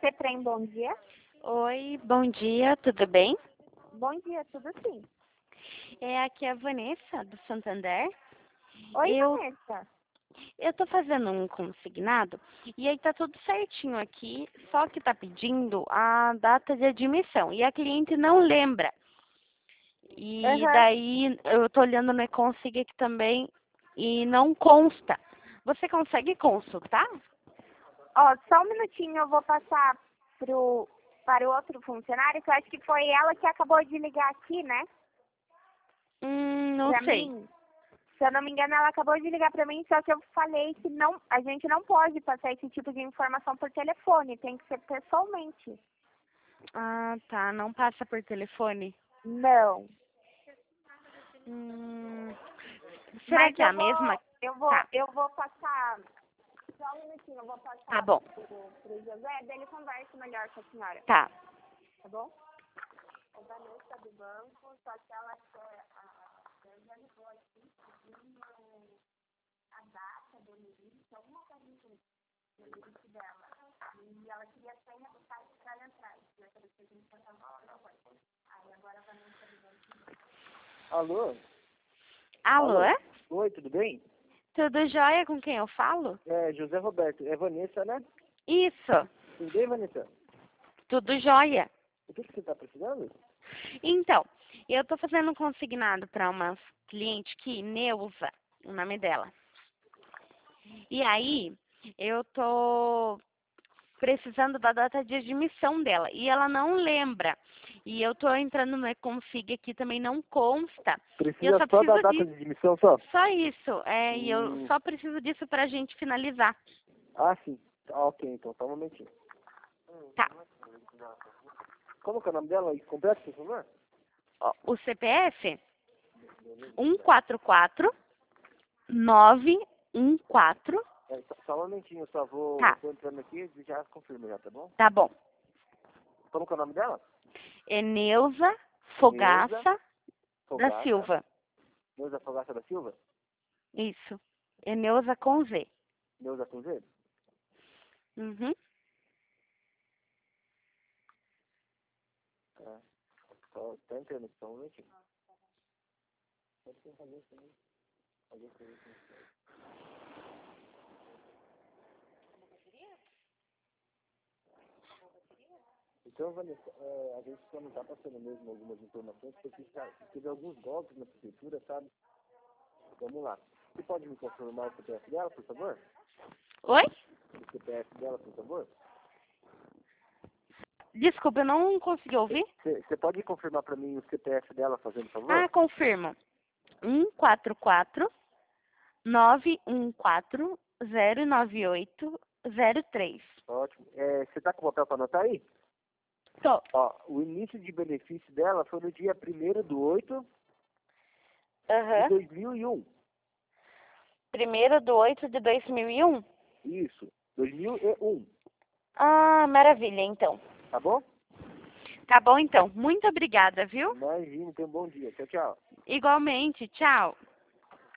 CEPREM, bom dia. Oi, bom dia, tudo bem? Bom dia, tudo sim. Aqui é a Vanessa, do Santander. Oi, Eu Vanessa. tô fazendo um consignado e aí tá tudo certinho aqui, só que tá pedindo a data de admissão e a cliente não lembra. E Aham. daí eu tô olhando no e-consig aqui também e não consta. Você consegue consultar? Ó, só um minutinho, eu vou passar para o outro funcionário, que eu acho que foi ela que acabou de ligar aqui, né? Não Pra sei. mim. Se eu não me engano, ela acabou de ligar pra mim, só que eu falei que não, a gente não pode passar esse tipo de informação por telefone, tem que ser pessoalmente. Ah, tá, não passa por telefone. Não. Hum, será Mas que é a mesma? Tá, eu vou passar. Só um minutinho, eu vou tá passar bom, pro José, daí ele conversa melhor com a senhora, tá. tá bom? A Vanessa do banco, só que ela quer eu já ligou aqui, pedindo a data do limite, alguma coisa do limite dela. E ela queria senha do site para ela entrar. Eu falei que a gente não. Aí agora a Vanessa do banco. Alô? Alô? Alô? Oi, tudo bem? Tudo jóia com quem eu falo? É José Roberto. É Vanessa, né? Isso, Tudo bem, Vanessa? tudo jóia. O que você está precisando? Então, eu tô fazendo um consignado para uma cliente aqui, Neuza, o nome dela. E aí, eu tô precisando da data de admissão dela e ela não lembra. E eu tô entrando no e-config aqui, também não consta. E eu Precisa só só da preciso data disso. de admissão só? Só isso, e eu Hum. só preciso disso pra gente finalizar. Ah, sim. Ah, ok, então, só um momentinho. Tá. Como que é o nome dela? Completo, por favor? Ó, o CPF 144914. Só um momentinho, eu só Tá, tô entrando aqui e já confirmo já, tá bom? tá bom. Como que é o nome dela? É Neuza Fogaça Neuza da Fogaça. Silva. Neuza Fogaça da Silva? Isso. É Neuza com Z. Neuza com Z? Uhum. Tá. Só tá entrando aqui, só um momentinho. Pode ser fazer isso também. Fazer isso aí. Então, Vanessa, a gente só não está passando mesmo algumas informações, porque teve alguns golpes na prefeitura, sabe? Vamos lá. Você pode me confirmar o CPF dela, por favor? Oi? O CPF dela, por favor? Desculpa, eu não consegui ouvir. Você pode confirmar para mim o CPF dela, fazendo favor? Ah, confirma. 144-914-098-03. Ótimo. Você está com o papel para anotar aí? Tô. Ó, o início de benefício dela foi no dia 1º de 8 de Aham. 2001. 1º de 8 de 2001? Isso, 2001. Ah, maravilha, então. Tá bom? Tá bom, então. Muito obrigada, viu? Imagina, tenha um bom dia. Tchau, tchau. Igualmente. Tchau.